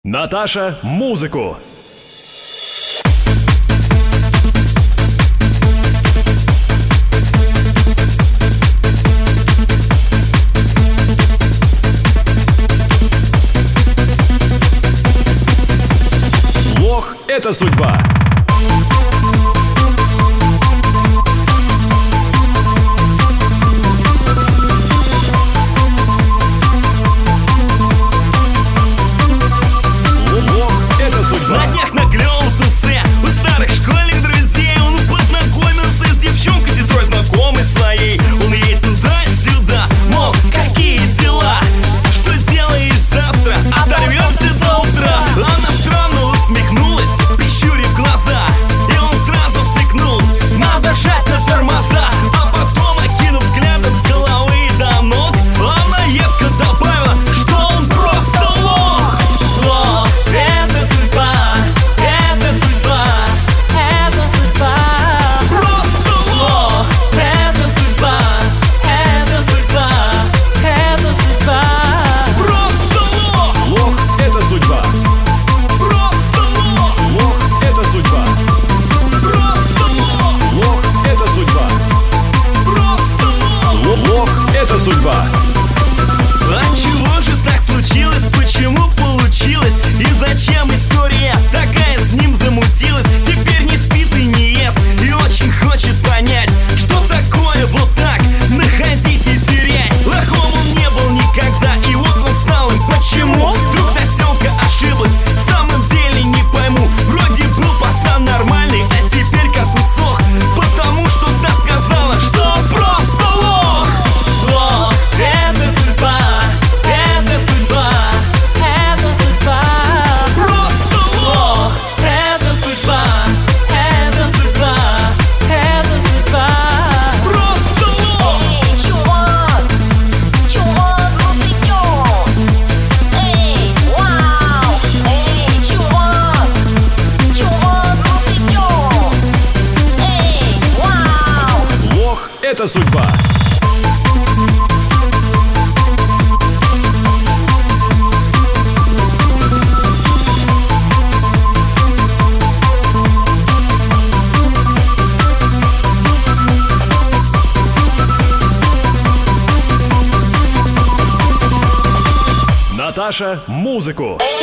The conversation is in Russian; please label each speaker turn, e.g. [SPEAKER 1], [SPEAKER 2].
[SPEAKER 1] Наташа, музыку! Лох — это судьба.
[SPEAKER 2] На днях наклевал в тусе у старых школьных друзей. Он познакомился с девчонкой, сестрой знакомой своей. Он едет туда-сюда, мол, какие дела? Что делаешь завтра? Оторвемся до утра. Она странно усмехнулась, прищурив глаза, и он сразу втыкнул: надо жать на тормоза. А потом, окинув взглядом с головы до ног, она едко добавила, что он просто лох. Лох — это судьба.
[SPEAKER 1] Судьба.
[SPEAKER 2] А чего же так случилось? Почему получилось? И зачем история такая с ним замутилась? Теперь не спит и не ест, и очень хочет понять, что такое вот так находить и терять. Лохом он не был никогда, и вот он стал им. Почему? Вдруг та тёлка ошиблась? В самом деле не пойму. Вроде был пацан нормальный, а теперь как усох, потому что та сказала, что он просто лох. Лох — это судьба, это судьба, это судьба. Просто лох — это судьба, это судьба, это судьба. Просто лох.
[SPEAKER 3] Эй, чувак, ну ты чё? Эй, вау! Эй, чувак, ну ты чё? Эй, вау!
[SPEAKER 1] Лох — это судьба. Наташа, музыку!